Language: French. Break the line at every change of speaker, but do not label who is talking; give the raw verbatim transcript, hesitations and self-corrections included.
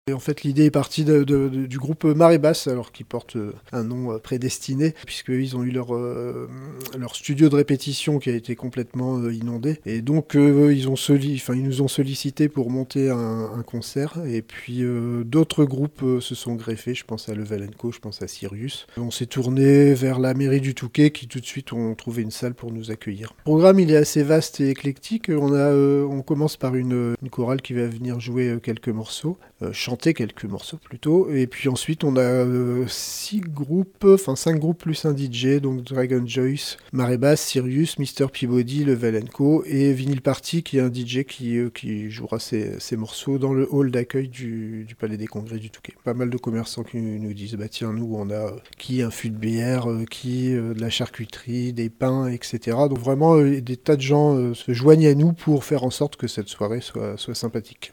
Et en fait, l'idée est partie de, de, de, du groupe Marée Basse, alors qui porte un nom prédestiné, puisqu'ils ont eu leur, euh, leur studio de répétition qui a été complètement euh, inondé. Et donc, euh, ils, ont soli- enfin, ils nous ont sollicité pour monter un, un concert. Et puis, euh, d'autres groupes euh, se sont greffés. Je pense à Level and Co, je pense à Sirius. On s'est tourné vers la mairie du Touquet, qui tout de suite ont trouvé une salle pour nous accueillir. Le programme, il est assez vaste et éclectique. On, a, euh, on commence par une, une chorale qui va venir jouer quelques morceaux. Euh, chanter quelques morceaux plutôt, et puis ensuite on a euh, six groupes, enfin cinq groupes plus un D J, donc Dragon Joyce, Marée Basse, Sirius, Mister Peabody, Level and Co, et Vinyl Party qui est un D J qui, euh, qui jouera ses, ses morceaux dans le hall d'accueil du, du Palais des Congrès du Touquet. Pas mal de commerçants qui nous disent, bah tiens, nous on a euh, qui un fût de bière, euh, qui euh, de la charcuterie, des pains, et cetera. Donc vraiment euh, des tas de gens euh, se joignent à nous pour faire en sorte que cette soirée soit, soit sympathique.